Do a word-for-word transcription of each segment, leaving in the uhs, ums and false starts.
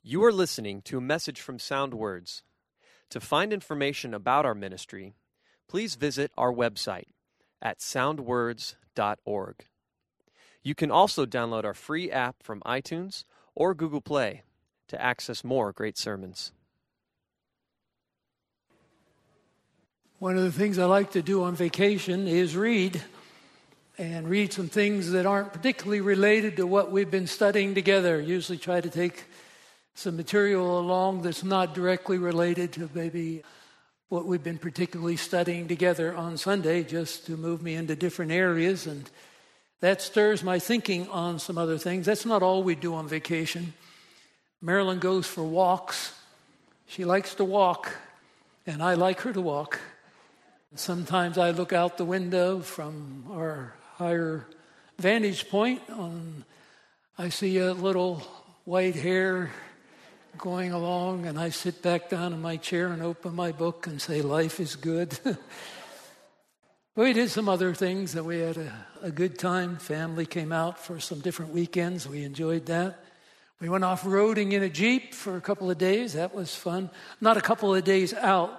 You are listening to a message from Sound Words. To find information about our ministry, please visit our website at sound words dot org. You can also download our free app from iTunes or Google Play to access more great sermons. One of the things I like to do on vacation is read, and read some things that aren't particularly related to what we've been studying together. Usually try to take some material along that's not directly related to maybe what we've been particularly studying together on Sunday, just to move me into different areas, and that stirs my thinking on some other things. That's not all we do on vacation. Marilyn goes for walks. She likes to walk, and I like her to walk. Sometimes I look out the window from our higher vantage point. On, I see a little white hair going along, and I sit back down in my chair and open my book and say, life is good. We did some other things that we had a, a good time. Family came out for some different weekends. We enjoyed that. We went off-roading in a Jeep for a couple of days. That was fun. Not a couple of days out.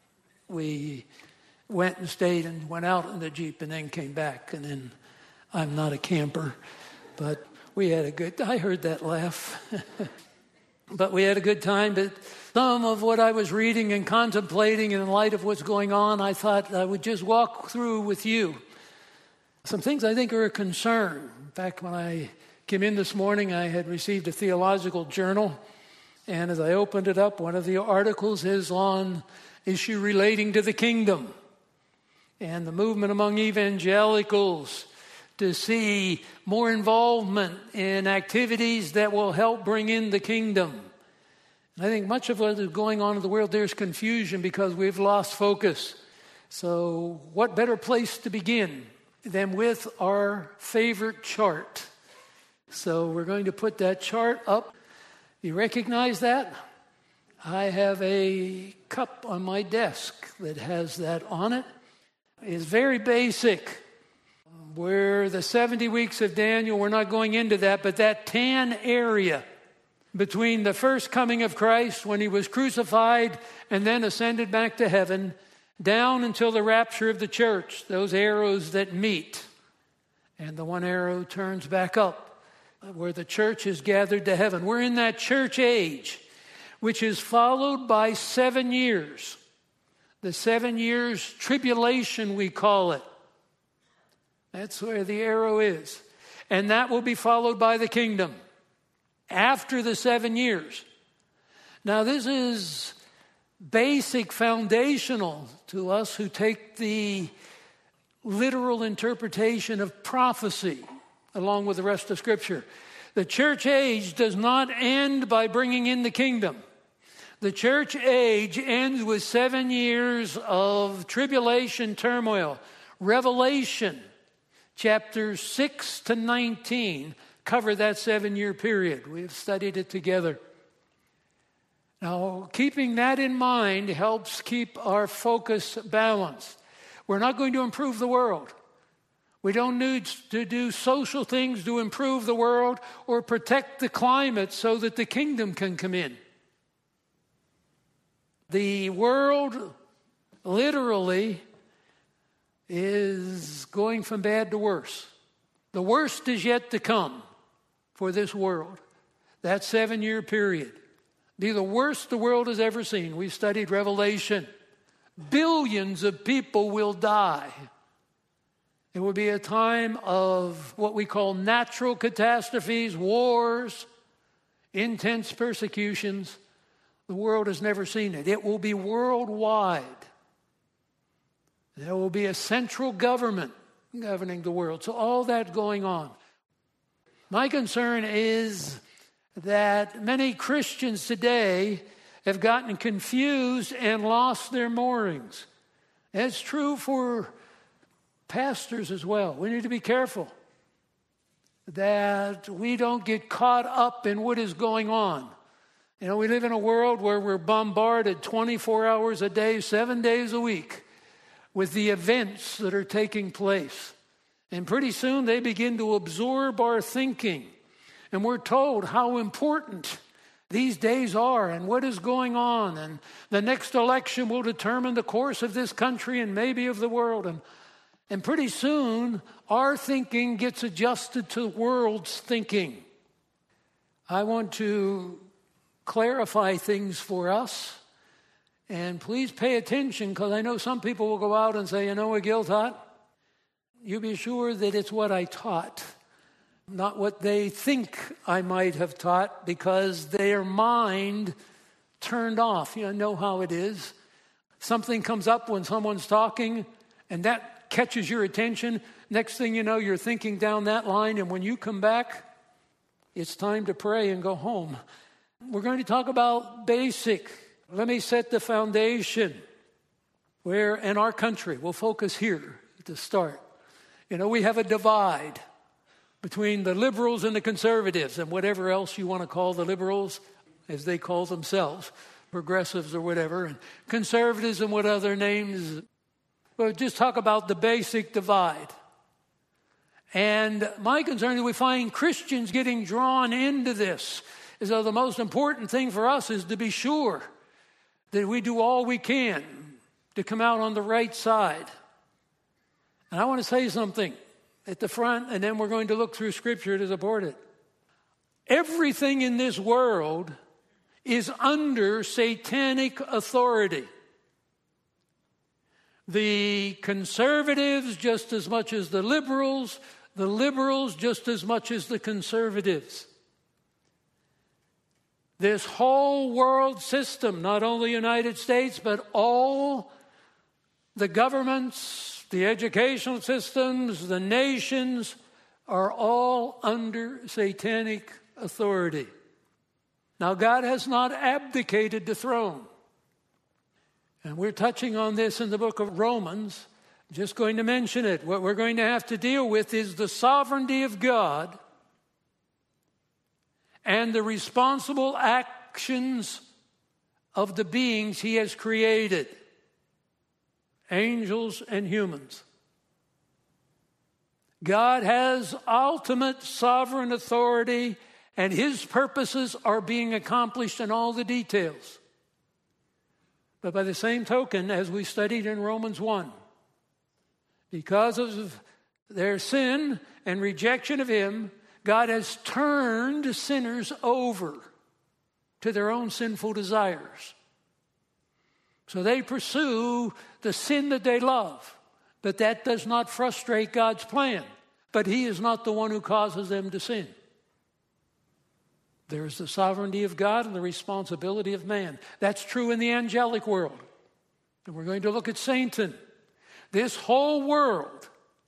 We went and stayed and went out in the Jeep and then came back. And then I'm not a camper, but we had a good, I heard that laugh. But we had a good time. But some of what I was reading and contemplating in light of what's going on, I thought I would just walk through with you some things I think are a concern. In fact, when I came in this morning, I had received a theological journal. And as I opened it up, one of the articles is on issue relating to the kingdom and the movement among evangelicals to see more involvement in activities that will help bring in the kingdom. And I think much of what is going on in the world, there's confusion because we've lost focus. So what better place to begin than with our favorite chart? So we're going to put that chart up. You recognize that? I have a cup on my desk that has that on it. It's very basic. We're the seventy weeks of Daniel. We're not going into that, but that tan area between the first coming of Christ when he was crucified and then ascended back to heaven, down until the rapture of the church, those arrows that meet. And the one arrow turns back up where the church is gathered to heaven. We're in that church age, which is followed by seven years. The seven years tribulation, we call it. That's where the arrow is. And that will be followed by the kingdom after the seven years. Now, this is basic, foundational to us who take the literal interpretation of prophecy along with the rest of Scripture. The church age does not end by bringing in the kingdom. The church age ends with seven years of tribulation, turmoil. Revelation, chapters six to nineteen, cover that seven-year period. We've studied it together. Now, keeping that in mind helps keep our focus balanced. We're not going to improve the world. We don't need to do social things to improve the world or protect the climate so that the kingdom can come in. The world literally is going from bad to worse. The worst is yet to come for this world. That seven-year period. Be the worst the world has ever seen. We've studied Revelation. Billions of people will die. It will be a time of what we call natural catastrophes, wars, intense persecutions. The world has never seen it. It will be worldwide. There will be a central government governing the world. So all that going on. My concern is that many Christians today have gotten confused and lost their moorings. It's true for pastors as well. We need to be careful that we don't get caught up in what is going on. You know, we live in a world where we're bombarded twenty-four hours a day, seven days a week with the events that are taking place. And pretty soon they begin to absorb our thinking. And we're told how important these days are and what is going on, and the next election will determine the course of this country and maybe of the world. And, and pretty soon, our thinking gets adjusted to the world's thinking. I want to clarify things for us. And please pay attention, because I know some people will go out and say, you know what Gil taught? You be sure that it's what I taught, not what they think I might have taught, because their mind turned off. You know how it is. Something comes up when someone's talking, and that catches your attention. Next thing you know, you're thinking down that line, and when you come back, it's time to pray and go home. We're going to talk about basic. Let me set the foundation where in our country, we'll focus here to start. You know, we have a divide between the liberals and the conservatives and whatever else you want to call the liberals, as they call themselves, progressives or whatever, and conservatives and what other names. But just talk about the basic divide. And my concern is we find Christians getting drawn into this, as though the most important thing for us is to be sure that we do all we can to come out on the right side. And I want to say something at the front, and then we're going to look through Scripture to support it. Everything in this world is under satanic authority. The conservatives just as much as the liberals, the liberals just as much as the conservatives. This whole world system, not only the United States, but all the governments, the educational systems, the nations, are all under satanic authority. Now, God has not abdicated the throne. And we're touching on this in the book of Romans. I'm just going to mention it. What we're going to have to deal with is the sovereignty of God and the responsible actions of the beings He has created, angels and humans. God has ultimate sovereign authority, and His purposes are being accomplished in all the details. But by the same token, as we studied in Romans one, because of their sin and rejection of Him, God has turned sinners over to their own sinful desires. So they pursue the sin that they love, but that does not frustrate God's plan. But He is not the one who causes them to sin. There's the sovereignty of God and the responsibility of man. That's true in the angelic world. And we're going to look at Satan. This whole world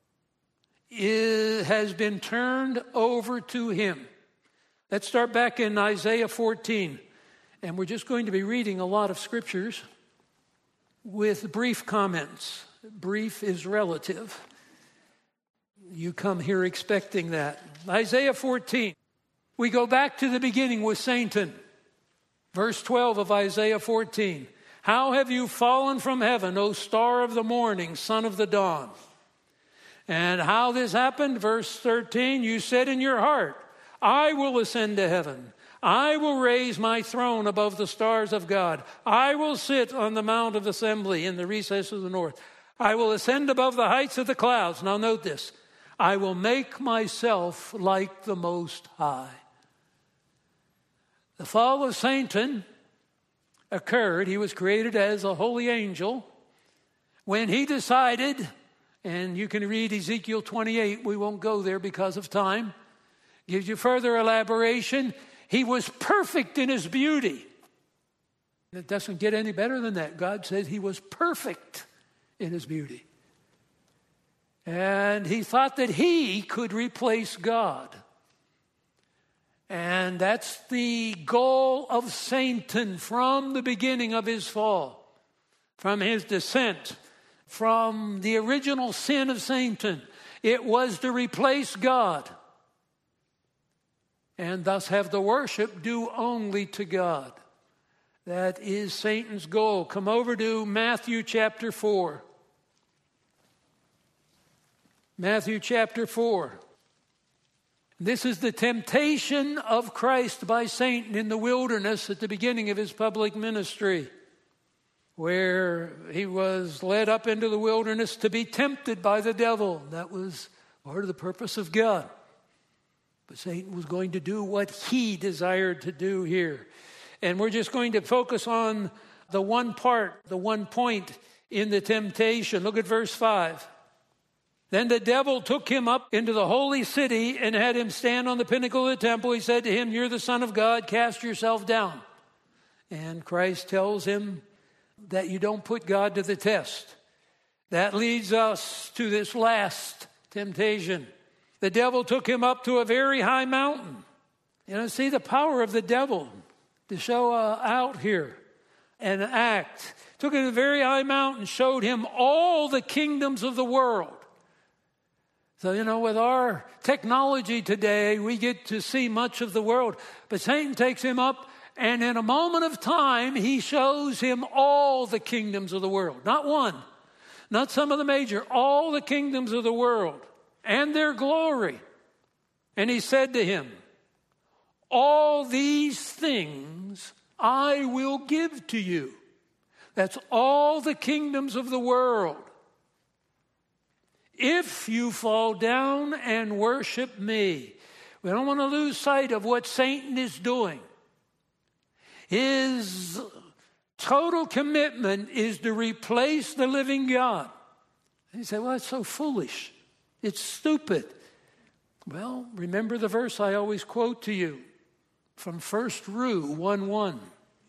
is, has been turned over to him. Let's start back in Isaiah fourteen. And we're just going to be reading a lot of scriptures with brief comments. Brief is relative. You come here expecting that. Isaiah fourteen. We go back to the beginning with Satan. Verse twelve of Isaiah fourteen. How have you fallen from heaven, O star of the morning, son of the dawn? And how this happened, verse thirteen, you said in your heart, I will ascend to heaven. I will raise my throne above the stars of God. I will sit on the mount of assembly in the recess of the north. I will ascend above the heights of the clouds. Now note this. I will make myself like the Most High. The fall of Satan occurred. He was created as a holy angel when he decided, and you can read Ezekiel twenty-eight. We won't go there because of time. Gives you further elaboration. He was perfect in his beauty. It doesn't get any better than that. God said he was perfect in his beauty. And he thought that he could replace God. And that's the goal of Satan from the beginning of his fall, from his descent, from the original sin of Satan. It was to replace God and thus have the worship due only to God. That is Satan's goal. Come over to Matthew chapter four. Matthew chapter four. This is the temptation of Christ by Satan in the wilderness at the beginning of his public ministry, where he was led up into the wilderness to be tempted by the devil. That was part of the purpose of God. But Satan was going to do what he desired to do here. And we're just going to focus on the one part, the one point in the temptation. Look at verse five. Then the devil took him up into the holy city and had him stand on the pinnacle of the temple. He said to him, "You're the Son of God, cast yourself down." And Christ tells him that you don't put God to the test. That leads us to this last temptation. The devil took him up to a very high mountain. You know, see the power of the devil to show uh, out here and act. Took him to a very high mountain, showed him all the kingdoms of the world. So, you know, with our technology today, we get to see much of the world. But Satan takes him up, and in a moment of time, he shows him all the kingdoms of the world. Not one, not some of the major, all the kingdoms of the world and their glory. And he said to him, "All these things I will give to you." That's all the kingdoms of the world, if you fall down and worship me. We don't want to lose sight of what Satan is doing. His total commitment is to replace the living God. And you say, "Well, that's so foolish. It's stupid." Well, remember the verse I always quote to you from First Rue one one.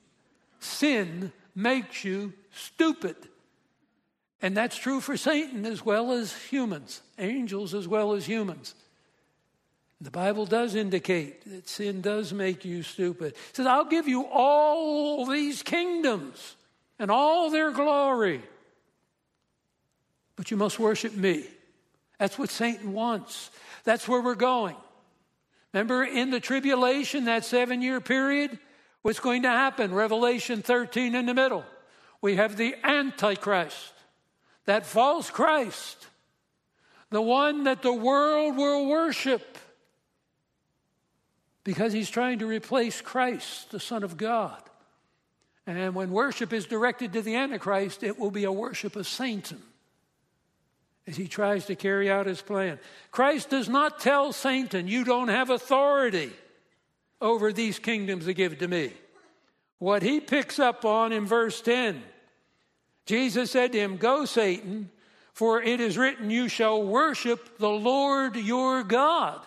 Sin makes you stupid. And that's true for Satan as well as humans, angels as well as humans. The Bible does indicate that sin does make you stupid. It says, "I'll give you all these kingdoms and all their glory, but you must worship me." That's what Satan wants. That's where we're going. Remember, in the tribulation, that seven-year period, what's going to happen? Revelation thirteen in the middle. We have the Antichrist. That false Christ, the one that the world will worship because he's trying to replace Christ, the Son of God. And when worship is directed to the Antichrist, it will be a worship of Satan as he tries to carry out his plan. Christ does not tell Satan, "You don't have authority over these kingdoms to give to me." What he picks up on in verse ten, Jesus said to him, "Go, Satan, for it is written, you shall worship the Lord your God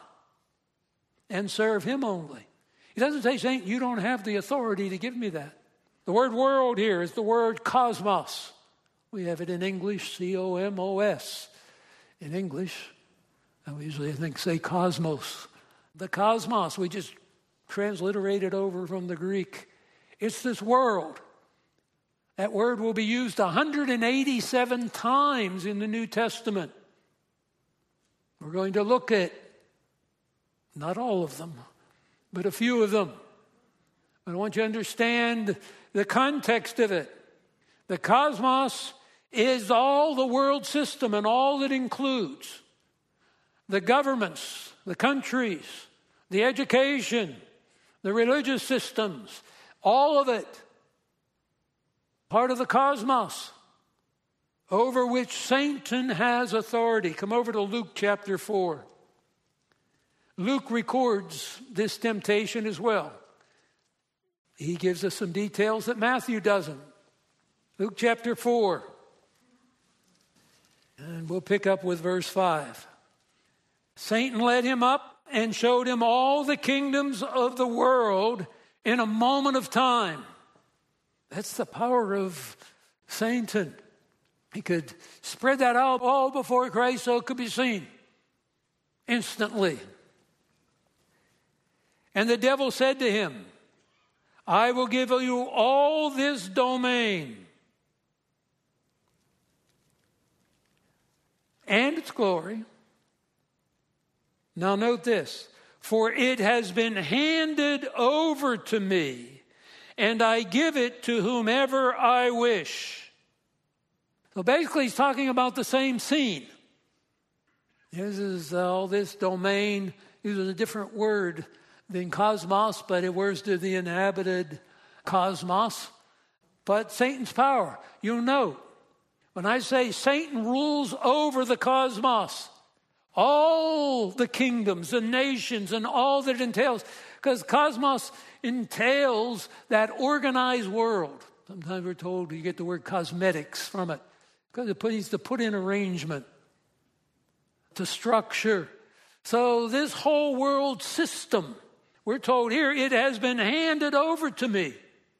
and serve him only." He doesn't say, "Satan, you don't have the authority to give me that." The word world here is the word cosmos. We have it in English, C O M O S. In English, I usually I think say cosmos. The cosmos, we just transliterate it over from the Greek. It's this world. That word will be used one hundred eighty-seven times in the New Testament. We're going to look at not all of them, but a few of them. But I want you to understand the context of it. The cosmos is all the world system and all it includes. The governments, the countries, the education, the religious systems, all of it. Part of the cosmos over which Satan has authority. Come over to Luke chapter four. Luke records this temptation as well. He gives us some details that Matthew doesn't. Luke chapter four. And we'll pick up with verse five. Satan led him up and showed him all the kingdoms of the world in a moment of time. That's the power of Satan. He could spread that out all before Christ so it could be seen instantly. And the devil said to him, "I will give you all this domain and its glory." Now note this, "For it has been handed over to me, and I give it to whomever I wish." So basically he's talking about the same scene. This is all this domain uses a different word than cosmos, but it refers to the inhabited cosmos. But Satan's power, you'll note, when I say Satan rules over the cosmos, all the kingdoms, the nations, and all that it entails, because cosmos entails that organized world. Sometimes we're told you get the word cosmetics from it, because it needs to put in arrangement, to structure. So this whole world system, we're told here, it has been handed over to me.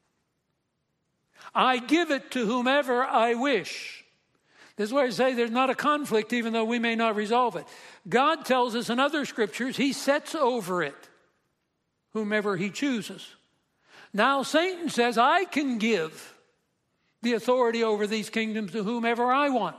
I give it to whomever I wish. This is where I say there's not a conflict, even though we may not resolve it. God tells us in other scriptures, he sets over it whomever he chooses. Now Satan says, I can give the authority over these kingdoms to whomever I want.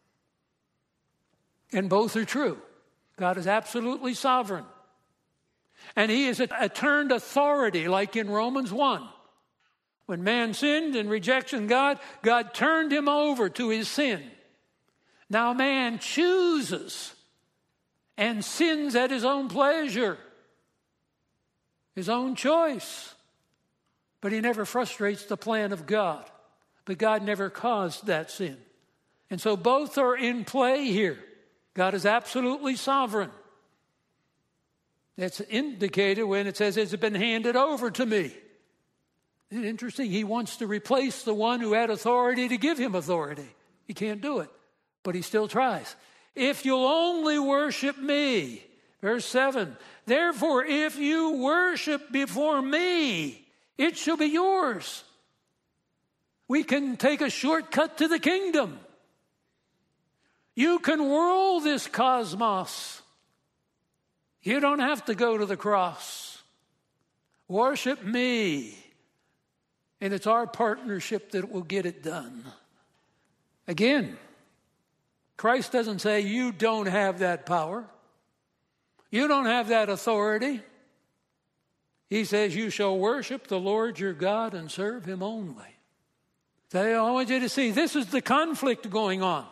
And both are true. God is absolutely sovereign. And he is a, a turned authority, like in Romans one. When man sinned in rejection of God, God turned him over to his sin. Now man chooses and sins at his own pleasure, his own choice. But he never frustrates the plan of God. But God never caused that sin. And so both are in play here. God is absolutely sovereign. That's indicated when it says it's been handed over to me. Isn't it interesting? He wants to replace the one who had authority to give him authority. He can't do it, but he still tries. If you'll only worship me, verse seven, therefore if you worship before me, it shall be yours. We can take a shortcut to the kingdom. You can whirl this cosmos. You don't have to go to the cross. Worship me. And it's our partnership that will get it done. Again, Christ doesn't say you don't have that power. You don't have that authority. He says you shall worship the Lord your God and serve him only. So I want you to see this is the conflict going on.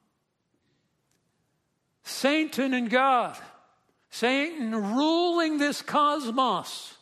Satan and God. Satan ruling this cosmos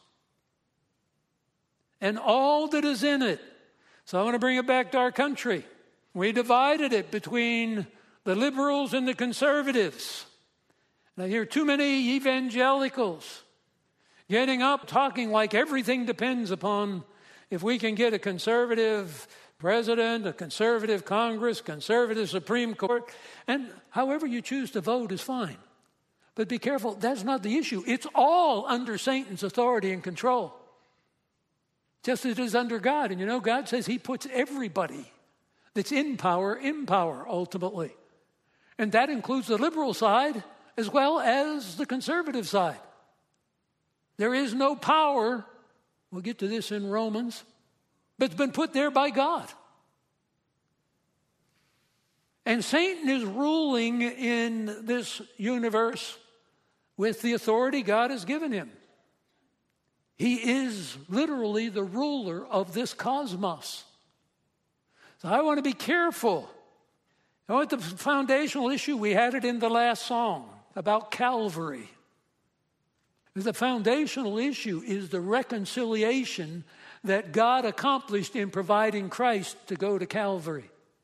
and all that is in it. So I want to bring it back to our country. We divided it between the liberals and the conservatives. And I hear too many evangelicals getting up talking like everything depends upon if we can get a conservative president, a conservative Congress, conservative Supreme Court. And however you choose to vote is fine. But be careful, that's not the issue. It's all under Satan's authority and control. Just as it is under God. And you know, God says he puts everybody that's in power, in power, ultimately. And that includes the liberal side as well as the conservative side. There is no power, we'll get to this in Romans, but it's been put there by God. And Satan is ruling in this universe with the authority God has given him. He is literally the ruler of this cosmos. So I want to be careful. I want the foundational issue, we had it in the last song about Calvary. The foundational issue is the reconciliation that God accomplished in providing Christ to go to Calvary.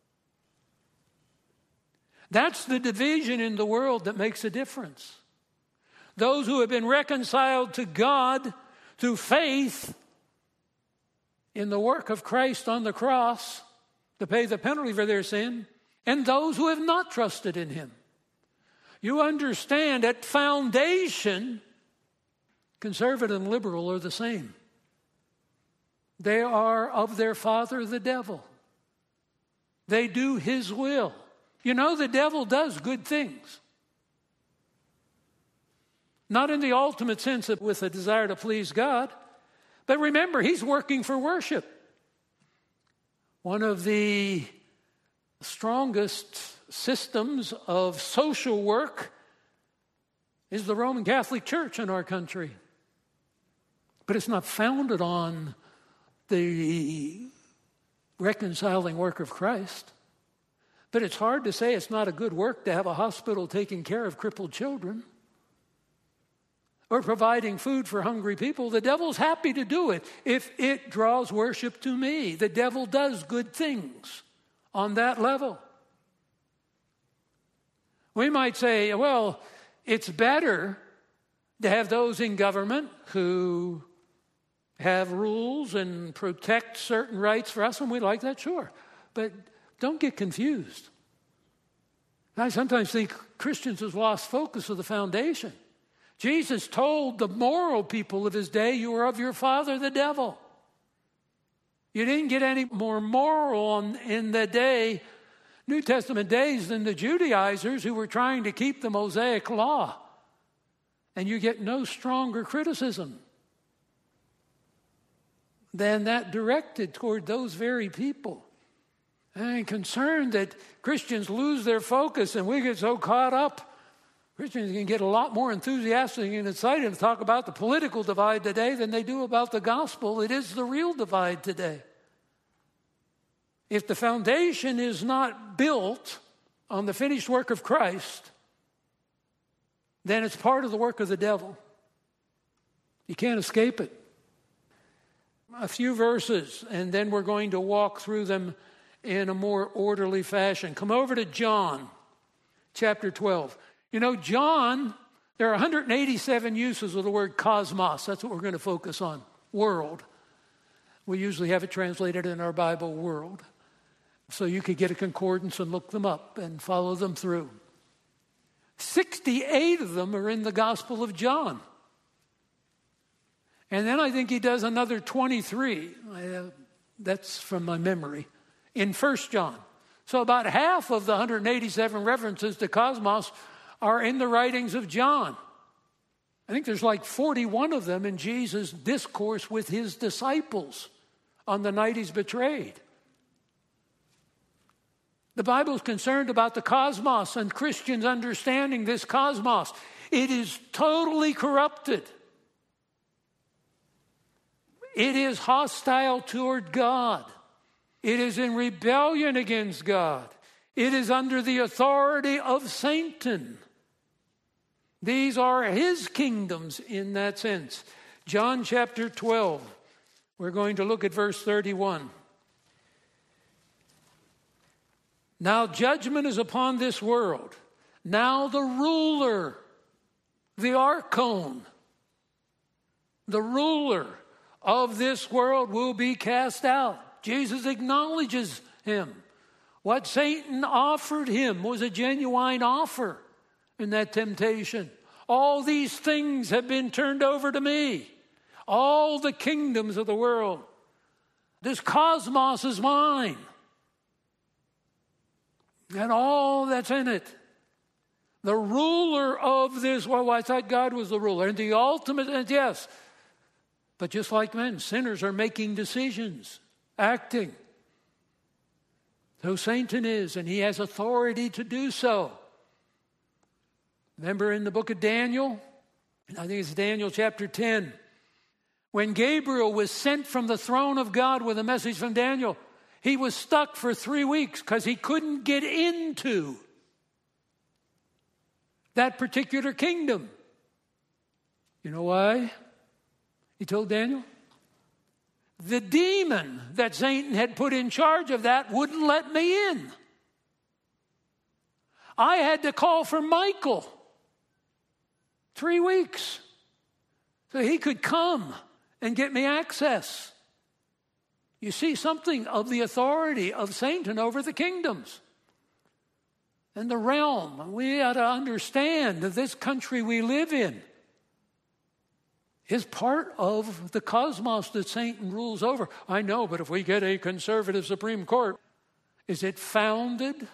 That's the division in the world that makes a difference. Those who have been reconciled to God through faith in the work of Christ on the cross to pay the penalty for their sin, and those who have not trusted in him. You understand at foundation, conservative and liberal are the same. They are of their father, the devil. They do his will. You know, the devil does good things. Not in the ultimate sense of with a desire to please God, but remember, he's working for worship. One of the strongest systems of social work is the Roman Catholic Church in our country. But it's not founded on the reconciling work of Christ. But it's hard to say it's not a good work to have a hospital taking care of crippled children. or providing food for hungry people, the devil's happy to do it if it draws worship to me. The devil does good things on that level. We might say, well, it's better to have those in government who have rules and protect certain rights for us, and we like that, sure. But don't get confused. I sometimes think Christians have lost focus of the foundation. Jesus told the moral people of his day, you are of your father, the devil. You didn't get any more moral in the day, New Testament days, than the Judaizers who were trying to keep the Mosaic law. And you get no stronger criticism than that directed toward those very people. I'm concerned that Christians lose their focus and we get so caught up. Christians can get a lot more enthusiastic and excited to talk about the political divide today than they do about the gospel. It is the real divide today. If the foundation is not built on the finished work of Christ, then it's part of the work of the devil. You can't escape it. A few verses, and then we're going to walk through them in a more orderly fashion. Come over to John, chapter twelve. You know, John, there are one hundred eighty-seven uses of the word cosmos. That's what we're going to focus on, world. We usually have it translated in our Bible, world. So you could get a concordance and look them up and follow them through. sixty-eight of them are in the Gospel of John. And then I think he does another twenty-three. Uh, that's from my memory. In First John. So about half of the one hundred eighty-seven references to cosmos are in the writings of John. I think there's like forty-one of them in Jesus' discourse with his disciples on the night he's betrayed. The Bible is concerned about the cosmos and Christians understanding this cosmos. It is totally corrupted. It is hostile toward God. It is in rebellion against God. It is under the authority of Satan. These are his kingdoms in that sense. John chapter twelve. We're going to look at verse thirty-one. Now judgment is upon this world. Now the ruler, the archon, the ruler of this world will be cast out. Jesus acknowledges him. What Satan offered him was a genuine offer in that temptation. All these things have been turned over to me. All the kingdoms of the world. This cosmos is mine. And all that's in it. The ruler of this world. Well, I thought God was the ruler. And the ultimate, and yes. But just like men, sinners are making decisions, acting. So Satan is, and he has authority to do so. Remember in the book of Daniel? I think it's Daniel chapter ten. When Gabriel was sent from the throne of God with a message from Daniel, he was stuck for three weeks because he couldn't get into that particular kingdom. You know why? He told Daniel, the demon that Satan had put in charge of that wouldn't let me in. I had to call for Michael. Three weeks. So he could come and get me access. You see something of the authority of Satan over the kingdoms and the realm. We ought to understand that this country we live in is part of the cosmos that Satan rules over. I know, but if we get a conservative Supreme Court, is it founded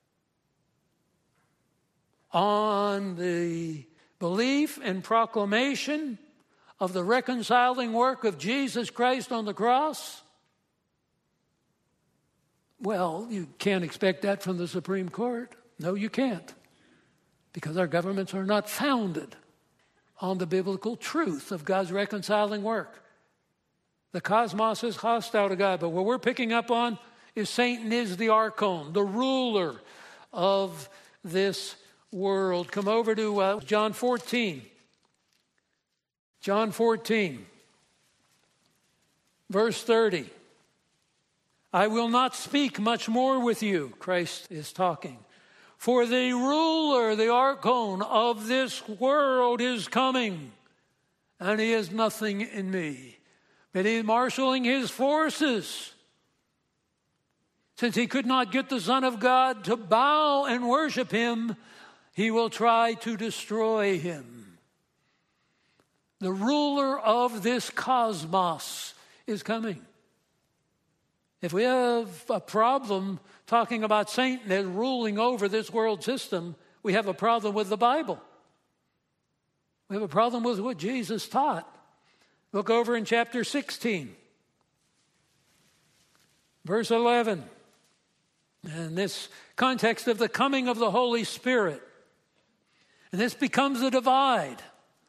on the belief and proclamation of the reconciling work of Jesus Christ on the cross? Well, you can't expect that from the Supreme Court. No, you can't. Because our governments are not founded on the biblical truth of God's reconciling work. The cosmos is hostile to God, but what we're picking up on is Satan is the archon, the ruler of this world. Come over to uh, John fourteen. John fourteen, verse thirty. I will not speak much more with you, Christ is talking. For the ruler, the archon of this world is coming, and he has nothing in me. But he is marshaling his forces. Since he could not get the Son of God to bow and worship him, he will try to destroy him. The ruler of this cosmos is coming. If we have a problem talking about Satan as ruling over this world system, we have a problem with the Bible. We have a problem with what Jesus taught. Look over in chapter sixteen, verse eleven. And this context of the coming of the Holy Spirit. And this becomes a divide.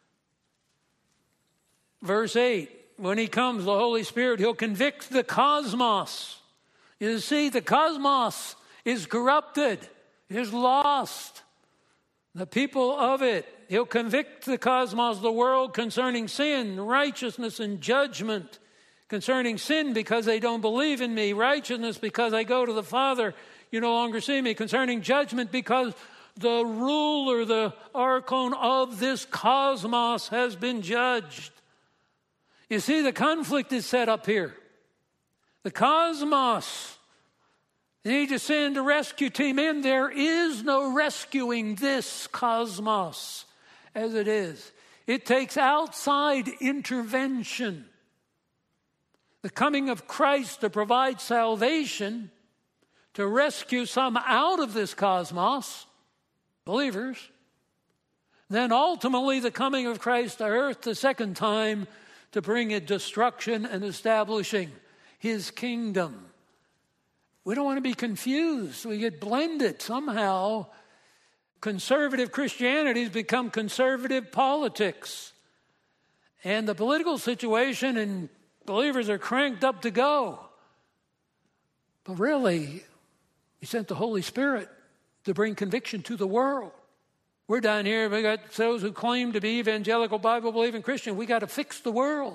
Verse eight, when he comes, the Holy Spirit, he'll convict the cosmos. You see, the cosmos is corrupted, is lost. The people of it, he'll convict the cosmos, the world, concerning sin, righteousness, and judgment. Concerning sin, because they don't believe in me. Righteousness, because I go to the Father, you no longer see me. Concerning judgment, because the ruler, the archon of this cosmos has been judged. You see, the conflict is set up here. The cosmos, they need to send a rescue team in. There is no rescuing this cosmos as it is. It takes outside intervention. The coming of Christ to provide salvation, to rescue some out of this cosmos, believers. Then ultimately the coming of Christ to earth the second time to bring it destruction and establishing his kingdom. We don't want to be confused. We get blended. Somehow conservative Christianity has become conservative politics. And the political situation and believers are cranked up to go. But really, he sent the Holy Spirit to bring conviction to the world. We're down here, we got those who claim to be evangelical, Bible-believing Christian. We got to fix the world.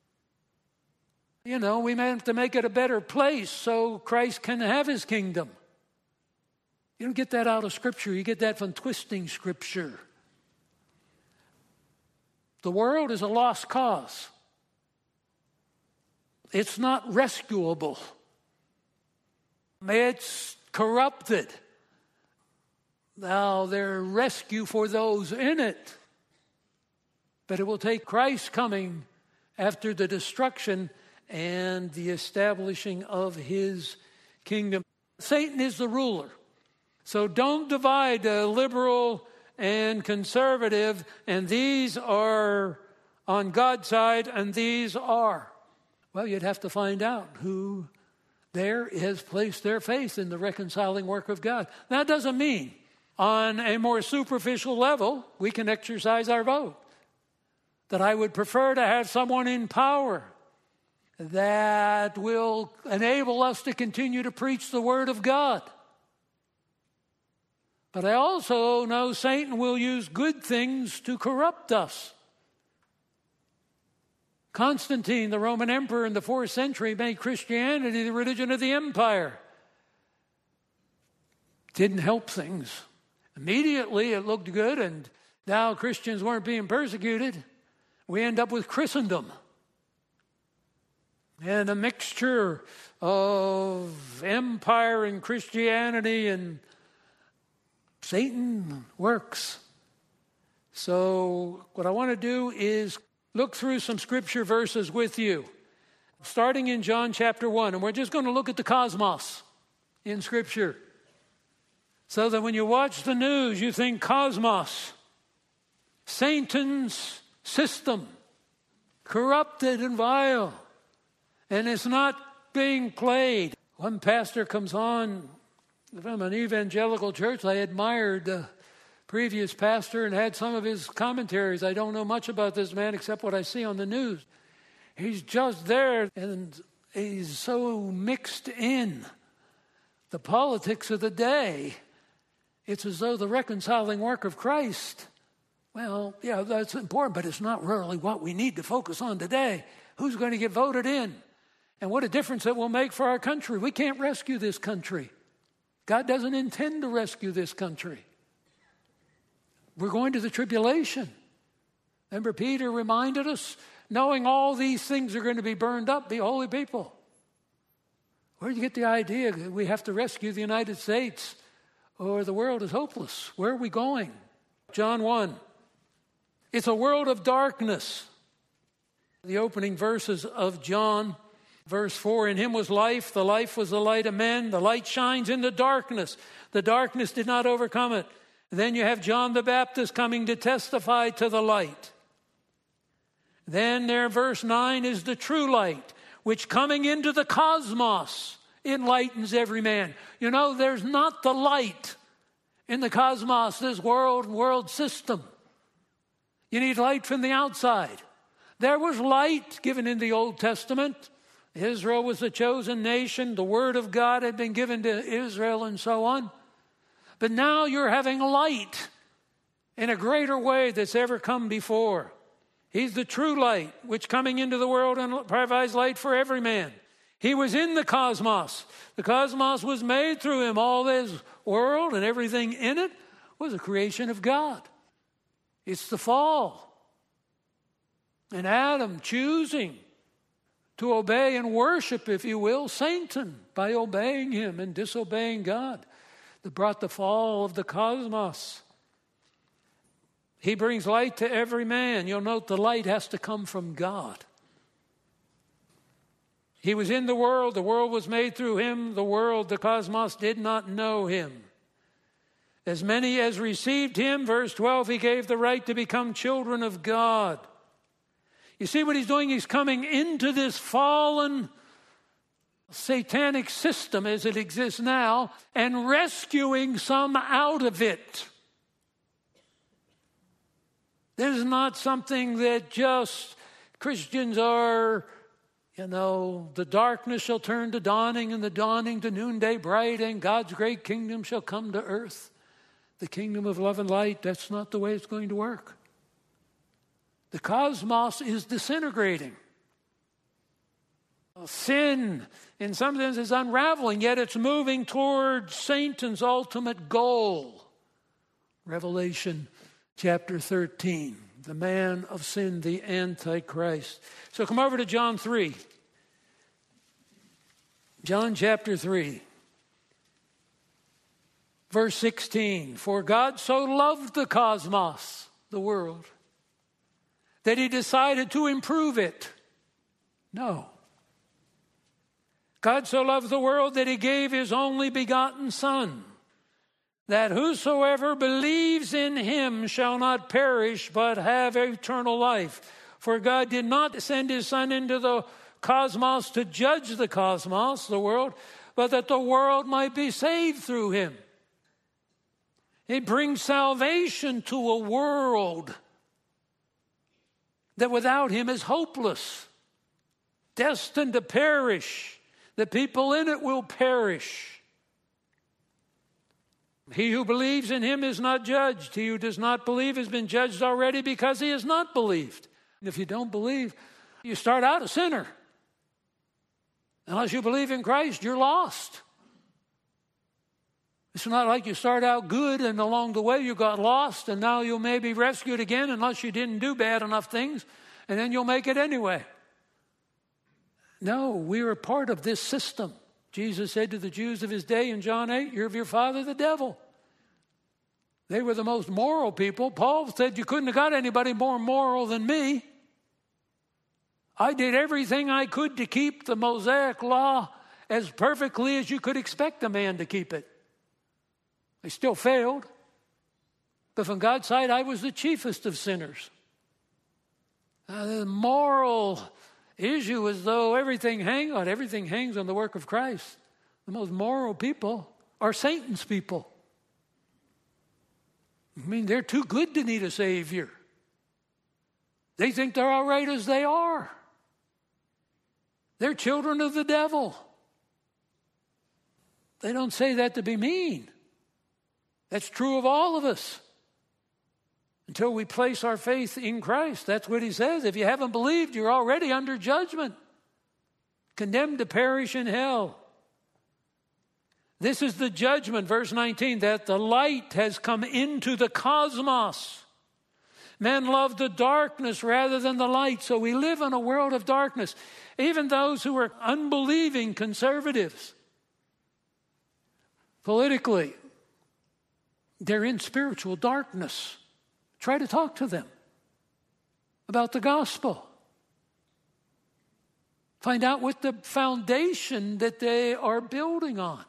You know, we may have to make it a better place so Christ can have his kingdom. You don't get that out of Scripture. You get that from twisting Scripture. The world is a lost cause. It's not rescuable. It's corrupted. Now, there's rescue for those in it. But it will take Christ coming after the destruction and the establishing of his kingdom. Satan is the ruler. So don't divide uh, liberal and conservative, and these are on God's side, and these are. Well, you'd have to find out who there has placed their faith in the reconciling work of God. That doesn't mean on a more superficial level we can exercise our vote. That I would prefer to have someone in power that will enable us to continue to preach the Word of God. But I also know Satan will use good things to corrupt us. Constantine, the Roman emperor in the fourth century, made Christianity the religion of the empire. Didn't help things. Immediately it looked good, and now Christians weren't being persecuted. We end up with Christendom. And a mixture of empire and Christianity, and Satan works. So what I want to do is look through some scripture verses with you, starting in John chapter one. And we're just going to look at the cosmos in Scripture, so that when you watch the news, you think cosmos, Satan's system, corrupted and vile. And it's not being played. One pastor comes on from an evangelical church. I admired the previous pastor and had some of his commentaries. I don't know much about this man except what I see on the news. He's just there, and he's so mixed in the politics of the day. It's as though the reconciling work of Christ Well, yeah, that's important, but it's not really what we need to focus on today. Who's going to get voted in? And what a difference it will make for our country. We can't rescue this country. God doesn't intend to rescue this country. We're going to the tribulation. Remember, Peter reminded us, knowing all these things are going to be burned up, be holy people. Where do you get the idea that we have to rescue the United States or the world is hopeless? Where are we going? John one. It's a world of darkness. The opening verses of John, verse four, in him was life, the life was the light of men, the light shines in the darkness. The darkness did not overcome it. Then you have John the Baptist coming to testify to the light. Then there, verse nine, is the true light, which coming into the cosmos enlightens every man. You know, there's not the light in the cosmos, this world, world system. You need light from the outside. There was light given in the Old Testament. Israel was the chosen nation. The word of God had been given to Israel and so on. But now you're having light in a greater way that's ever come before. He's the true light, which coming into the world and provides light for every man. He was in the cosmos. The cosmos was made through him. All this world and everything in it was a creation of God. It's the fall. And Adam choosing to obey and worship, if you will, Satan by obeying him and disobeying God, that brought the fall of the cosmos. He brings light to every man. You'll note the light has to come from God. He was in the world. The world was made through him. The world, the cosmos, did not know him. As many as received him, verse twelve, he gave the right to become children of God. You see what he's doing? He's coming into this fallen satanic system as it exists now and rescuing some out of it. This is not something that just Christians are, you know, the darkness shall turn to dawning and the dawning to noonday bright and God's great kingdom shall come to earth. The kingdom of love and light, that's not the way it's going to work. The cosmos is disintegrating. Sin, in some sense, is unraveling, yet it's moving toward Satan's ultimate goal. Revelation chapter thirteen, the man of sin, the Antichrist. So come over to John three. John chapter three. Verse sixteen, for God so loved the cosmos, the world, that he decided to improve it. No. God so loved the world that he gave his only begotten Son, that whosoever believes in him shall not perish but have eternal life. For God did not send his Son into the cosmos to judge the cosmos, the world, but that the world might be saved through him. It brings salvation to a world that without him is hopeless, destined to perish. The people in it will perish. He who believes in him is not judged. He who does not believe has been judged already because he has not believed. And if you don't believe, you start out a sinner. Unless you believe in Christ, you're lost. It's not like you start out good and along the way you got lost and now you'll maybe rescued again unless you didn't do bad enough things and then you'll make it anyway. No, we are part of this system. Jesus said to the Jews of his day in John eight, you're of your father the devil. They were the most moral people. Paul said you couldn't have got anybody more moral than me. I did everything I could to keep the Mosaic law as perfectly as you could expect a man to keep it. I still failed. But from God's side, I was the chiefest of sinners. Uh, the moral issue is though everything hangs on, everything hangs on the work of Christ. The most moral people are Satan's people. I mean, they're too good to need a Savior. They think they're all right as they are. They're children of the devil. They don't say that to be mean. That's true of all of us. until we place our faith in Christ. That's what he says. If you haven't believed, you're already under judgment, condemned to perish in hell. This is the judgment, verse nineteen, that the light has come into the cosmos. Men love the darkness rather than the light, so we live in a world of darkness. Even those who are unbelieving conservatives, politically, they're in spiritual darkness. Try to talk to them about the gospel. Find out what the foundation that they are building on.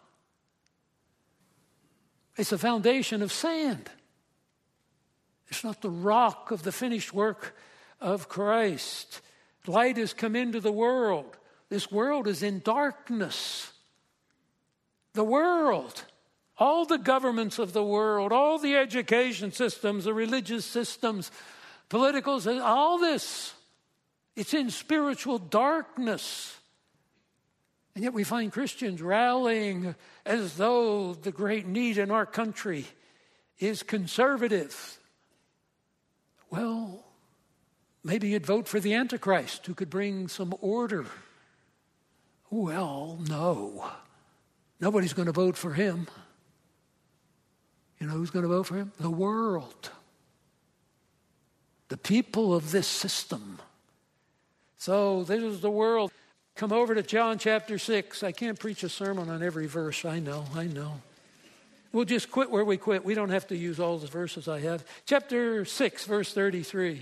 It's a foundation of sand. It's not the rock of the finished work of Christ. Light has come into the world. This world is in darkness. The world, all the governments of the world, all the education systems, the religious systems, political, all this, it's in spiritual darkness. And yet we find Christians rallying as though the great need in our country is conservative. Well, maybe you'd vote for the Antichrist who could bring some order. Well, no. Nobody's going to vote for him. You know who's going to vote for him? The world. The people of this system. So this is the world. Come over to John chapter six. I can't preach a sermon on every verse. I know, I know. We'll just quit where we quit. We don't have to use all the verses I have. Chapter six, verse thirty-three.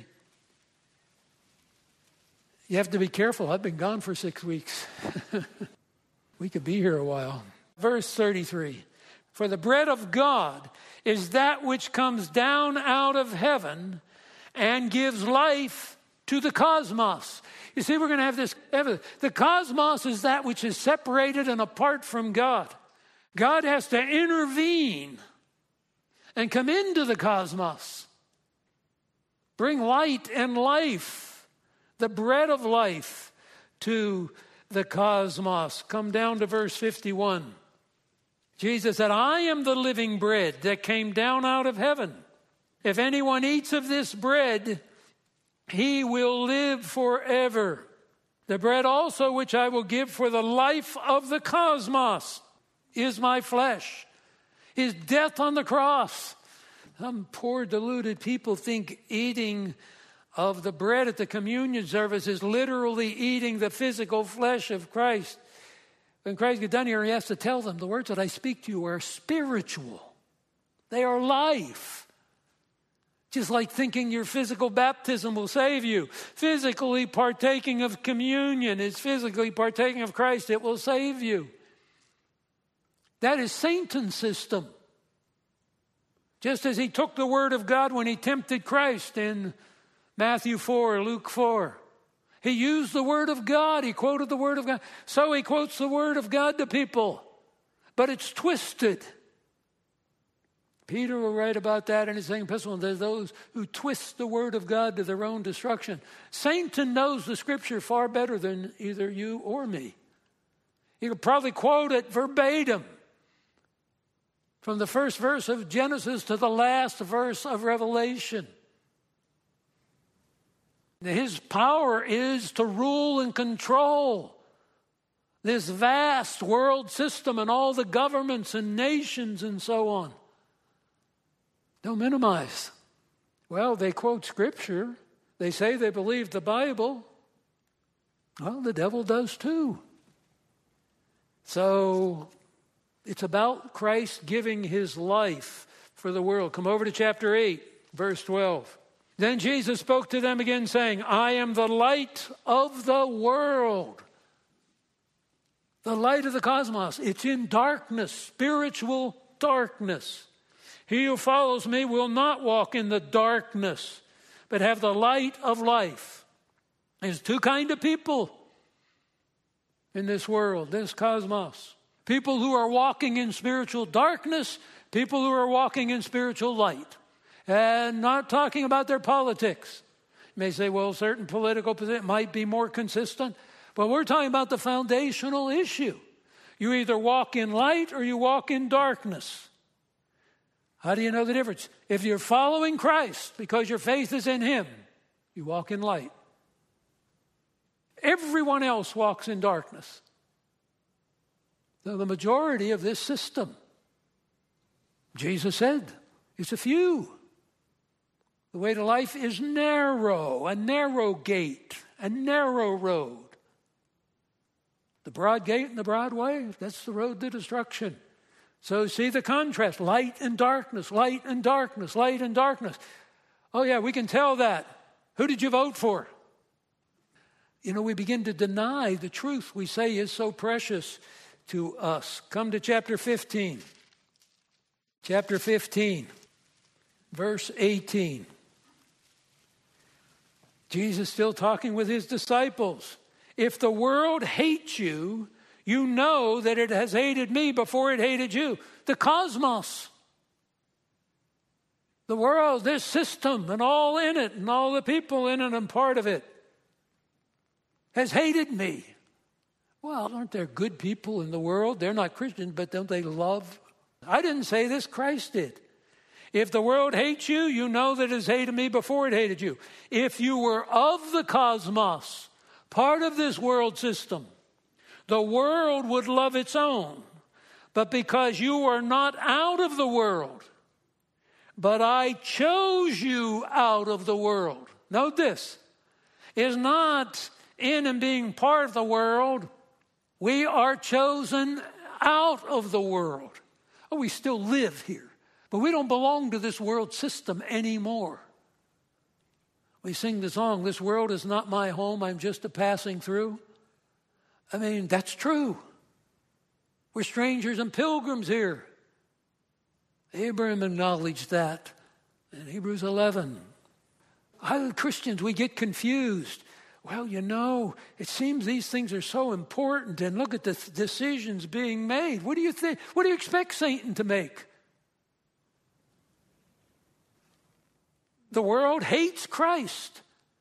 You have to be careful. I've been gone for six weeks. We could be here a while. Verse thirty-three. For the bread of God is that which comes down out of heaven and gives life to the cosmos. You see, we're going to have this evidence. The cosmos is that which is separated and apart from God. God has to intervene and come into the cosmos, bring light and life, the bread of life to the cosmos. Come down to verse fifty-one. Jesus said, I am the living bread that came down out of heaven. If anyone eats of this bread, he will live forever. The bread also which I will give for the life of the cosmos is my flesh. His death on the cross. Some poor deluded people think eating of the bread at the communion service is literally eating the physical flesh of Christ. When Christ gets done here, he has to tell them, the words that I speak to you are spiritual. They are life. Just like thinking your physical baptism will save you. Physically partaking of communion is physically partaking of Christ. It will save you. That is Satan's system. Just as he took the word of God when he tempted Christ in Matthew four, Luke four. He used the word of God. He quoted the word of God. So he quotes the word of God to people. But it's twisted. Peter will write about that in his second epistle. There's those who twist the word of God to their own destruction. Satan knows the scripture far better than either you or me. He could probably quote it verbatim. From the first verse of Genesis to the last verse of Revelation. His power is to rule and control this vast world system and all the governments and nations and so on. Don't minimize. Well, they quote Scripture. They say they believe the Bible. Well, the devil does too. So it's about Christ giving his life for the world. Come over to chapter eight, verse twelve. Then Jesus spoke to them again, saying, I am the light of the world. The light of the cosmos. It's in darkness, spiritual darkness. He who follows me will not walk in the darkness, but have the light of life. There's two kinds of people in this world, this cosmos. People who are walking in spiritual darkness, people who are walking in spiritual light. And not talking about their politics. You may say, well, certain political position might be more consistent. But we're talking about the foundational issue. You either walk in light or you walk in darkness. How do you know the difference? If you're following Christ because your faith is in him, you walk in light. Everyone else walks in darkness. So the majority of this system, Jesus said, it's a few. The way to life is narrow, a narrow gate, a narrow road. The broad gate and the broad way, that's the road to destruction. So see the contrast, light and darkness, light and darkness, light and darkness. Oh yeah, we can tell that. Who did you vote for? You know, we begin to deny the truth we say is so precious to us. Come to chapter fifteen. Chapter fifteen, verse eighteen. Jesus still talking with his disciples. If the world hates you, you know that it has hated me before it hated you. The cosmos, the world, this system and all in it and all the people in it and part of it has hated me. Well, aren't there good people in the world? They're not Christians, but don't they love? I didn't say this, Christ did. If the world hates you, you know that it has hated me before it hated you. If you were of the cosmos, part of this world system, the world would love its own. But because you are not out of the world, but I chose you out of the world. Note this, is not in and being part of the world. We are chosen out of the world. Oh, we still live here, but we don't belong to this world system anymore. We sing the song, this world is not my home, I'm just a passing through. I mean, that's true. We're strangers and pilgrims here. Abraham acknowledged that in Hebrews eleven. How Christians, we get confused. Well, you know, it seems these things are so important, and look at the th- decisions being made. What do you think? What do you expect Satan to make? The world hates Christ.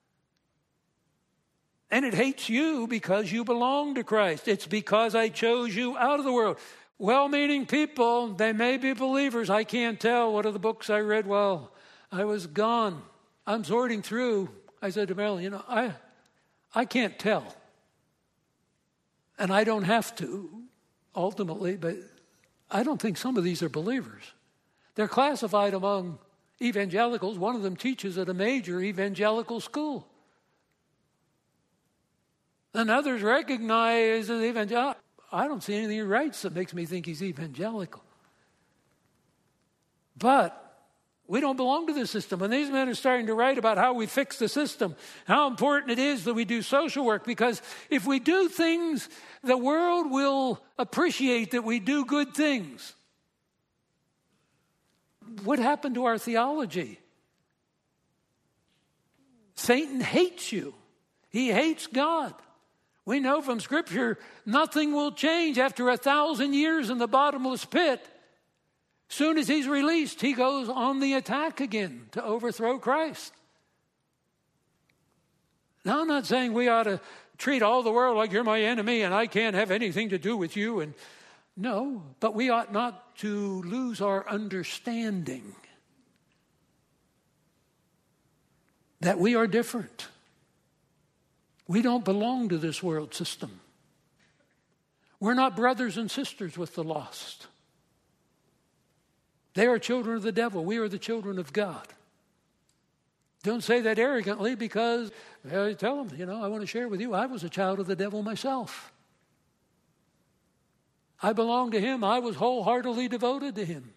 And it hates you because you belong to Christ. It's because I chose you out of the world. Well-meaning people, they may be believers. I can't tell. What are the books I read while I was gone? I'm sorting through. I said to Marilyn, you know, I, I can't tell. And I don't have to, ultimately, but I don't think some of these are believers. They're classified among evangelicals. One of them teaches at a major evangelical school. And others recognize as evangelical. I don't see anything he writes that makes me think he's evangelical. But we don't belong to the system. And these men are starting to write about how we fix the system, how important it is that we do social work. Because if we do things, the world will appreciate that we do good things. What happened to our theology? Satan hates you. He hates God. We know from Scripture nothing will change after a thousand years in the bottomless pit. Soon as he's released, he goes on the attack again to overthrow Christ. Now, I'm not saying we ought to treat all the world like you're my enemy and I can't have anything to do with you. And no, but we ought not to lose our understanding that we are different. We don't belong to this world system. We're not brothers and sisters with the lost. They are children of the devil. We are the children of God. Don't say that arrogantly because, well, tell them, you know, I want to share with you, I was a child of the devil myself. I belong to him. I was wholeheartedly devoted to him.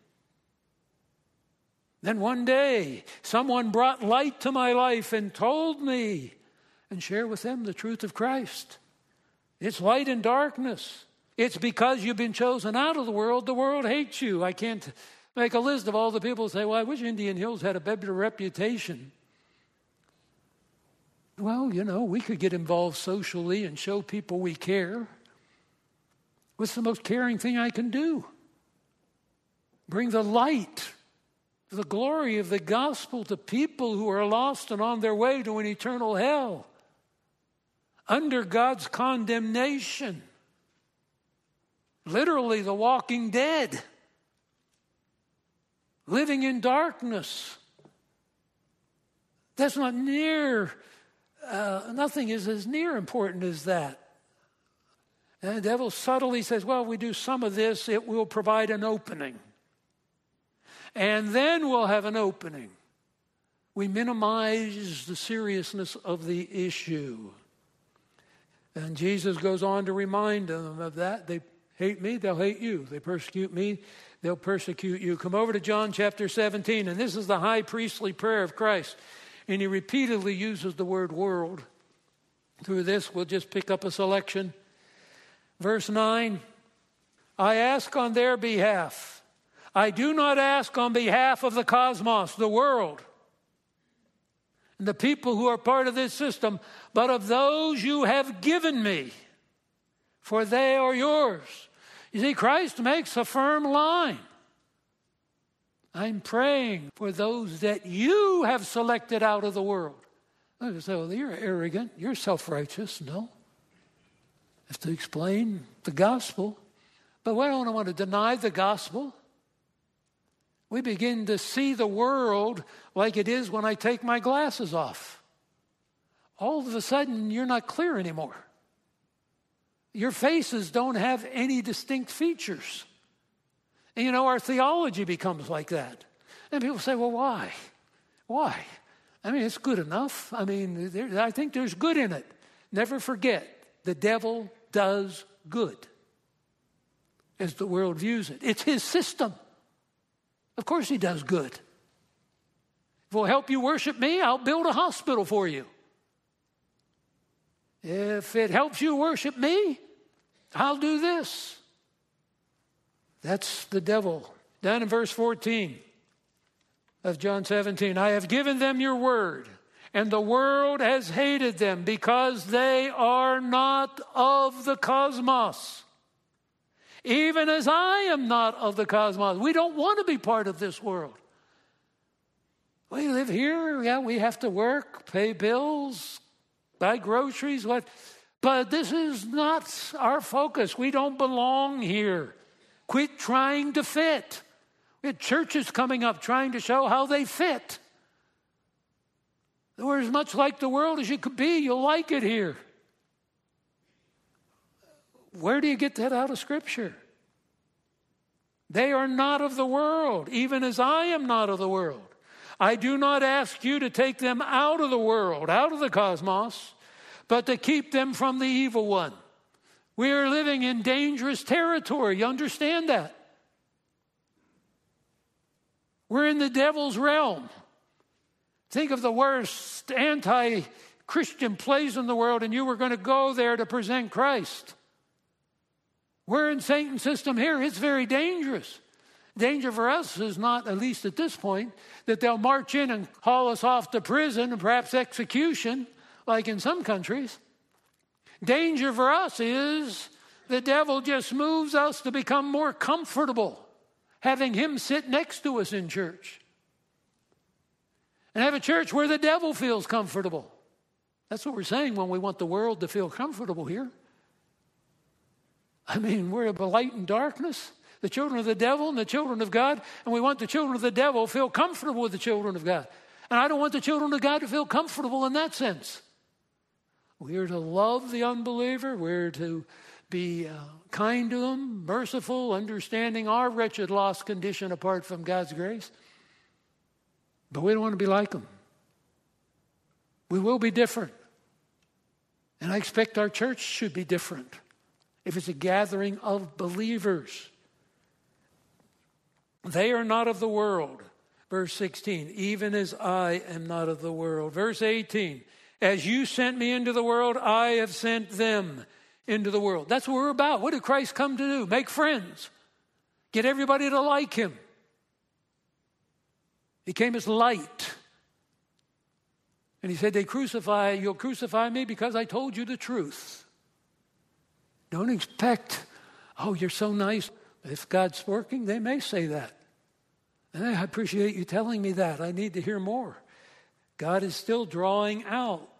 Then one day, someone brought light to my life and told me, and share with them the truth of Christ. It's light and darkness. It's because you've been chosen out of the world, the world hates you. I can't make a list of all the people who say, well, I wish Indian Hills had a better reputation. Well, you know, we could get involved socially and show people we care. What's the most caring thing I can do? Bring the light, the glory of the gospel to people who are lost and on their way to an eternal hell, under God's condemnation. Literally the walking dead. living in darkness. That's not near, uh, nothing is as near important as that. And the devil subtly says, well, we do some of this, it will provide an opening. And then we'll have an opening. We minimize the seriousness of the issue. And Jesus goes on to remind them of that. They hate me, they'll hate you. They persecute me, they'll persecute you. Come over to John chapter seventeen, and this is the high priestly prayer of Christ. And he repeatedly uses the word world. Through this, we'll just pick up a selection. Verse nine, I ask on their behalf. I do not ask on behalf of the cosmos, the world, and the people who are part of this system, but of those you have given me, for they are yours. You see, Christ makes a firm line. I'm praying for those that you have selected out of the world. I say, well, you're arrogant, you're self-righteous. No. I have to explain the gospel. But we don't want to deny the gospel. We begin to see the world like it is when I take my glasses off. All of a sudden, you're not clear anymore. Your faces don't have any distinct features. And you know, our theology becomes like that. And people say, well, why? Why? I mean, it's good enough. I mean, there, I think there's good in it. Never forget, the devil does good as the world views it. It's his system. Of course he does good. If it will help you worship me, I'll build a hospital for you. If it helps you worship me, I'll do this. That's the devil. Down in verse fourteen of John seventeen, I have given them your word, and the world has hated them because they are not of the cosmos, even as I am not of the cosmos. We don't want to be part of this world. We live here, yeah, we have to work, pay bills, buy groceries, what? But this is not our focus. We don't belong here. Quit trying to fit. We had churches coming up trying to show how they fit. We're as much like the world as you could be. You'll like it here. Where do you get that out of Scripture? They are not of the world, even as I am not of the world. I do not ask you to take them out of the world, out of the cosmos, but to keep them from the evil one. We are living in dangerous territory. You understand that? We're in the devil's realm. Think of the worst anti-Christian place in the world, and you were going to go there to present Christ. We're in Satan's system here. It's very dangerous. Danger for us is not, at least at this point, that they'll march in and haul us off to prison and perhaps execution, like in some countries. Danger for us is the devil just moves us to become more comfortable, having him sit next to us in church. And have a church where the devil feels comfortable. That's what we're saying when we want the world to feel comfortable here. I mean, we're a light in darkness, the children of the devil and the children of God, and we want the children of the devil to feel comfortable with the children of God. And I don't want the children of God to feel comfortable in that sense. We are to love the unbeliever. We're to be uh, kind to them, merciful, understanding our wretched, lost condition apart from God's grace. But we don't want to be like them. We will be different. And I expect our church should be different if it's a gathering of believers. They are not of the world. Verse sixteen, even as I am not of the world. Verse eighteen, as you sent me into the world, I have sent them into the world. That's what we're about. What did Christ come to do? Make friends. Get everybody to like him. He came as light. And he said, they crucify, you'll crucify me because I told you the truth. Don't expect, oh, you're so nice. If God's working, they may say that. And I appreciate you telling me that. I need to hear more. God is still drawing out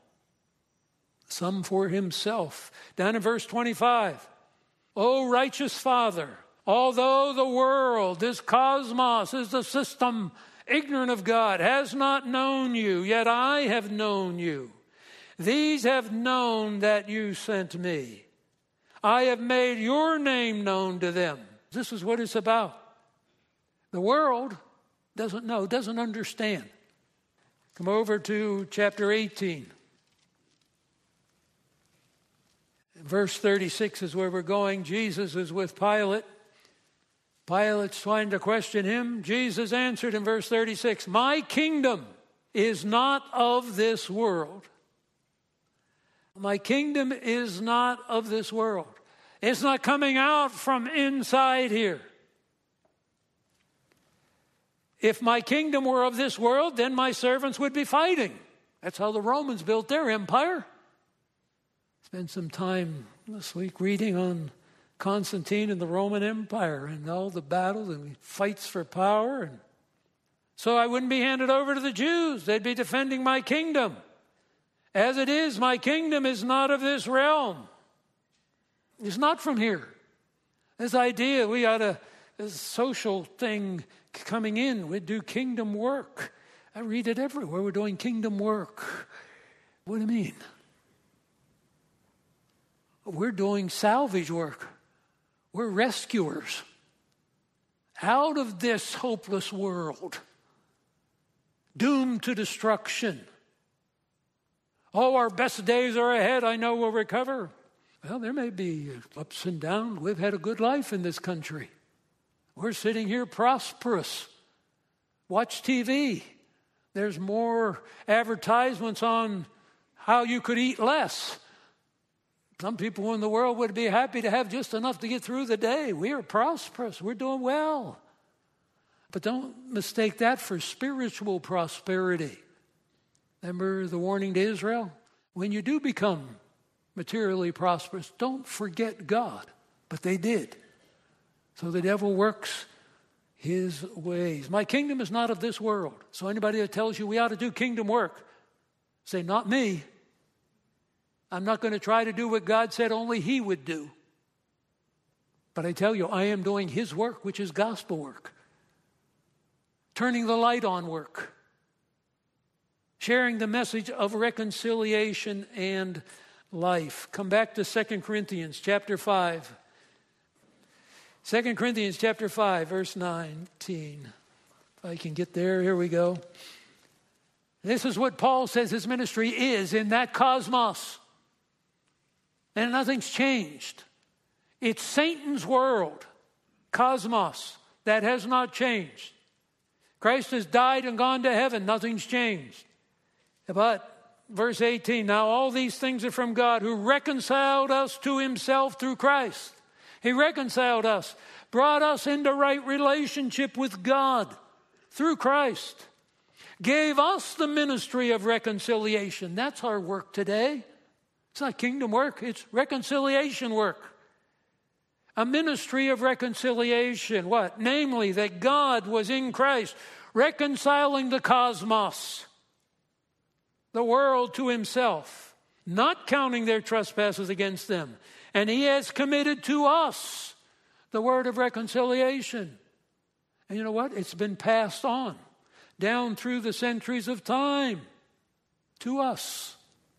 some for himself. Down in verse twenty-five. O righteous Father, Although the world, this cosmos, is the system ignorant of God, has not known you, yet I have known you. These have known that you sent me. I have made your name known to them. This is what it's about. The world doesn't know, doesn't understand. Come over to chapter eighteen. Verse thirty-six is where we're going. Jesus is with Pilate. Pilate's trying to question him. Jesus answered in verse thirty-six, my kingdom is not of this world. My kingdom is not of this world. It's not coming out from inside here. If my kingdom were of this world, then my servants would be fighting. That's how the Romans built their empire. Spent some time this week reading on Constantine and the Roman Empire and all the battles and fights for power. And so I wouldn't be handed over to the Jews. They'd be defending my kingdom. As it is, my kingdom is not of this realm. It's not from here. This idea we ought to, this social thing coming in, we do kingdom work. I read it everywhere. We're doing kingdom work. What do you mean? We're doing salvage work. We're rescuers out of this hopeless world, doomed to destruction. Oh, our best days are ahead. I know we'll recover. Well, there may be ups and downs. We've had a good life in this country. We're sitting here prosperous. Watch T V. There's more advertisements on how you could eat less. Some people in the world would be happy to have just enough to get through the day. We are prosperous. We're doing well. But don't mistake that for spiritual prosperity. Remember the warning to Israel? When you do become materially prosperous, don't forget God. But they did. So the devil works his ways. My kingdom is not of this world. So anybody that tells you we ought to do kingdom work, say, not me. I'm not going to try to do what God said only he would do. But I tell you, I am doing his work, which is gospel work. Turning the light on work. Sharing the message of reconciliation and life. Come back to Second Corinthians chapter five. Second Corinthians chapter five, verse nineteen. If I can get there, here we go. This is what Paul says his ministry is in that cosmos. And nothing's changed. It's Satan's world, cosmos, that has not changed. Christ has died and gone to heaven. Nothing's changed. But, verse eighteen, now all these things are from God who reconciled us to himself through Christ. He reconciled us, brought us into right relationship with God through Christ. Gave us the ministry of reconciliation. That's our work today. It's not kingdom work, it's reconciliation work. A ministry of reconciliation. What? Namely, that God was in Christ, reconciling the cosmos, the world to himself, not counting their trespasses against them. And he has committed to us the word of reconciliation. And you know what? It's been passed on down through the centuries of time to us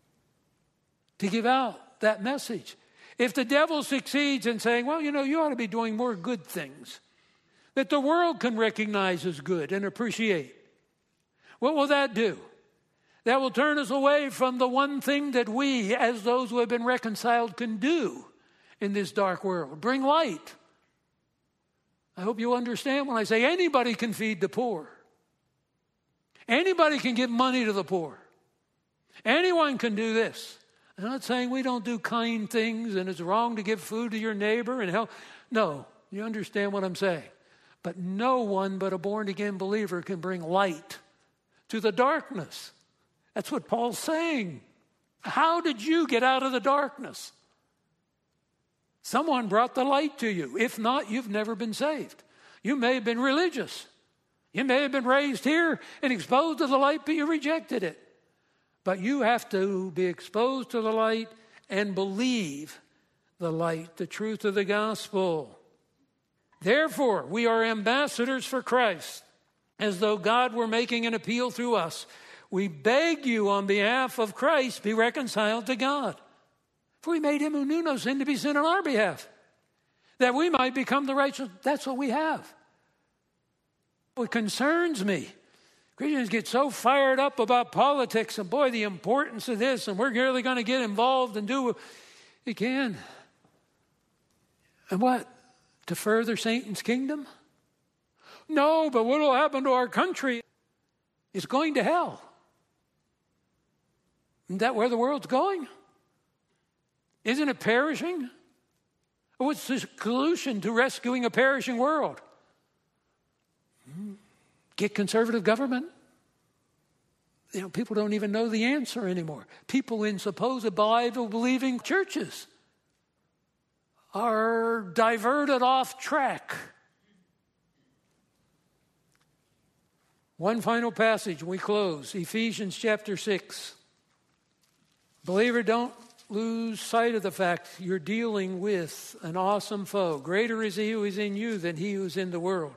to give out that message. If the devil succeeds in saying, well, you know, you ought to be doing more good things that the world can recognize as good and appreciate, what will that do? That will turn us away from the one thing that we, as those who have been reconciled, can do in this dark world. Bring light. I hope you understand when I say anybody can feed the poor. Anybody can give money to the poor. Anyone can do this. I'm not saying we don't do kind things and it's wrong to give food to your neighbor and help. No, you understand what I'm saying. But no one but a born-again believer can bring light to the darkness. That's what Paul's saying. How did you get out of the darkness? Someone brought the light to you. If not, you've never been saved. You may have been religious. You may have been raised here and exposed to the light, but you rejected it. But you have to be exposed to the light and believe the light, the truth of the gospel. Therefore, we are ambassadors for Christ, as though God were making an appeal through us. We beg you on behalf of Christ, be reconciled to God. For we made him who knew no sin to be sin on our behalf, that we might become the righteous. That's what we have. What concerns me, Christians get so fired up about politics and boy, the importance of this, and we're really going to get involved and do what we can. And what? To further Satan's kingdom? No, but what will happen to our country? It's going to hell. Isn't that where the world's going? Isn't it perishing? What's the solution to rescuing a perishing world? Get conservative government? You know, people don't even know the answer anymore. People in supposed Bible-believing churches are diverted off track. One final passage, we close. Ephesians chapter six. Believer, don't lose sight of the fact you're dealing with an awesome foe. Greater is he who is in you than he who is in the world.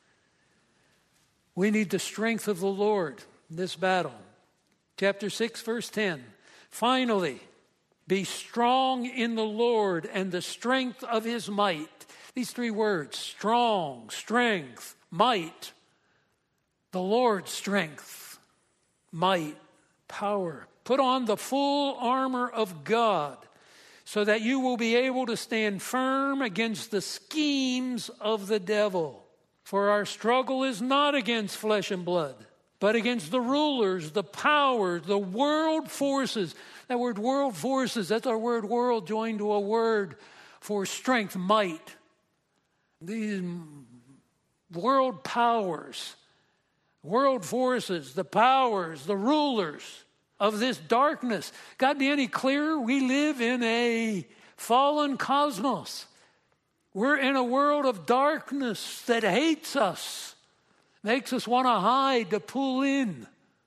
We need the strength of the Lord in this battle. Chapter six, verse ten. Finally, be strong in the Lord and the strength of his might. These three words, strong, strength, might. The Lord's strength, might, power. Put on the full armor of God so that you will be able to stand firm against the schemes of the devil. For our struggle is not against flesh and blood, but against the rulers, the powers, the world forces. That word world forces, that's our word world joined to a word for strength, might. These world powers, world forces, the powers, the rulers of this darkness. God, be any clearer? We live in a fallen cosmos. We're in a world of darkness that hates us, makes us want to hide, to pull in,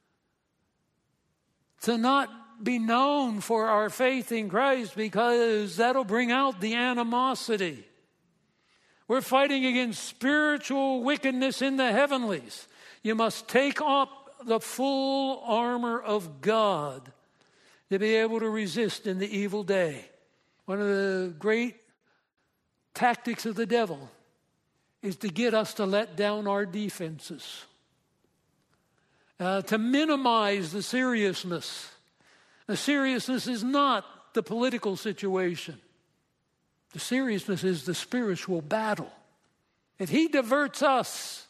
to not be known for our faith in Christ, because that'll bring out the animosity. We're fighting against spiritual wickedness in the heavenlies. You must take up the full armor of God to be able to resist in the evil day. One of the great tactics of the devil is to get us to let down our defenses, uh, to minimize the seriousness. The seriousness is not the political situation. The seriousness is the spiritual battle. If he diverts us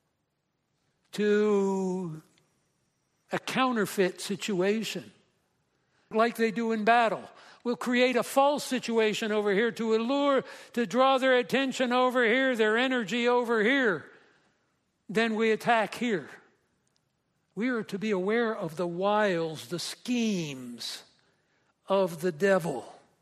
to a counterfeit situation, like they do in battle, we'll create a false situation over here to allure, to draw their attention over here, their energy over here. Then we attack here. We are to be aware of the wiles, the schemes of the devil.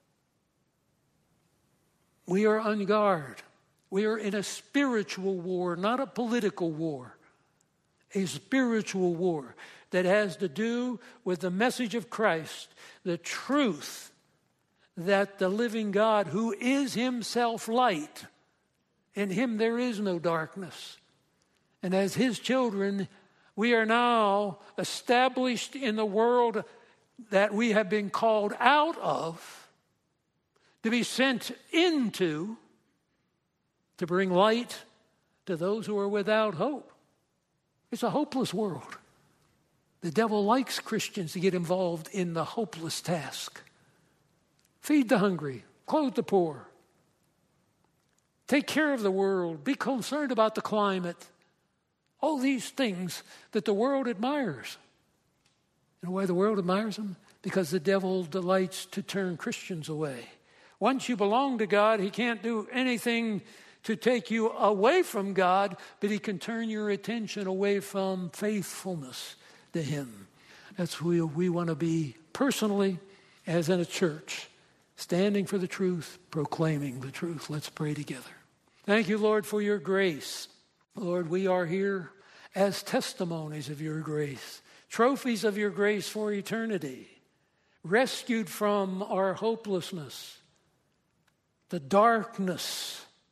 We are on guard. We are in a spiritual war, not a political war. A spiritual war that has to do with the message of Christ, the truth that the living God, who is himself light, in him there is no darkness. And as his children, we are now established in the world that we have been called out of, to be sent into, to bring light to those who are without hope. It's a hopeless world. The devil likes Christians to get involved in the hopeless task. Feed the hungry, clothe the poor, take care of the world, be concerned about the climate. All these things that the world admires. You know why the world admires them? Because the devil delights to turn Christians away. Once you belong to God, he can't do anything to take you away from God, but he can turn your attention away from faithfulness to him. That's who we want to be personally, as in a church, standing for the truth, proclaiming the truth. Let's pray together. Thank you, Lord, for your grace. Lord, we are here as testimonies of your grace, trophies of your grace for eternity, rescued from our hopelessness, the darkness,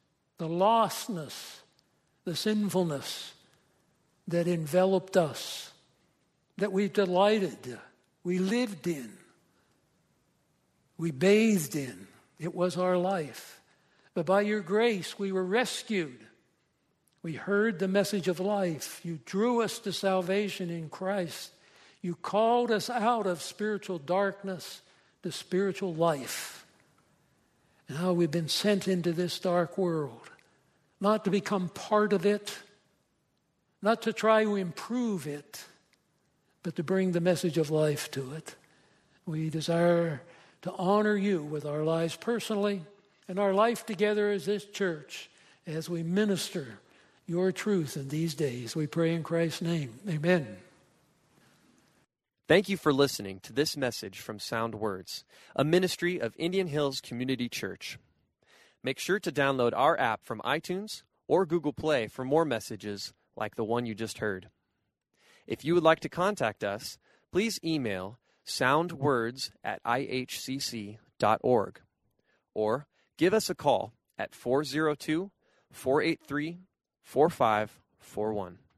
the lostness, the sinfulness that enveloped us, that we delighted, we lived in, we bathed in. It was our life. But by your grace, we were rescued. We heard the message of life. You drew us to salvation in Christ. You called us out of spiritual darkness to spiritual life. And now we've been sent into this dark world, not to become part of it, not to try to improve it, but to bring the message of life to it. We desire to honor you with our lives personally and our life together as this church as we minister your truth in these days. We pray in Christ's name. Amen. Thank you for listening to this message from Sound Words, a ministry of Indian Hills Community Church. Make sure to download our app from iTunes or Google Play for more messages like the one you just heard. If you would like to contact us, please email soundwords at i h c c dot org or give us a call at four oh two, four eight three, four five four one.